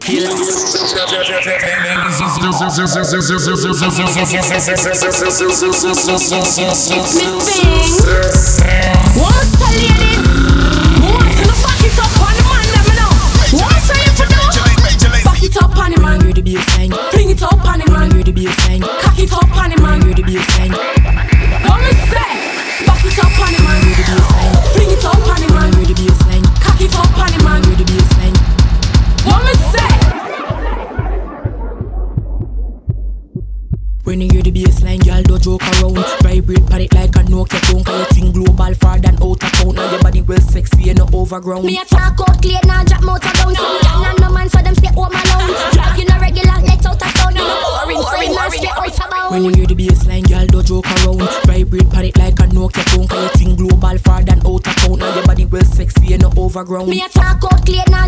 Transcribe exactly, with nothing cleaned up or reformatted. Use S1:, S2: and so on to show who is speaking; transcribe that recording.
S1: Miss Bing, what's the ladies? What's the back it up on the man them now? What's the you for do? Back it up on the man, ready to be a thing. Fling it up on the man, ready to be a thing. Cock it up on the man, ready to be a thing. What me say? Back it up on the man, ready to be a thing. Fling it up on the man, ready to be a thing. Cock it up on the man, ready to be a thing. What me say? When you hear the bassline, y'all don't joke around. Vibrate pan it like a Nokia phone. Cause you think global far than out of town. Now your body well sexy and no overground.
S2: Me a talk out clear, now drop motor down. Some gang and no man, so them stay home alone. Drive you no regular, let out a sound. You no boring, boring, man stay out of bound.
S1: When you hear the bassline, y'all don't joke around. Vibrate pan it like a Nokia phone. Cause you think global far than out of town. Now your body well sexy and no overground.
S2: Me a talk out clear, now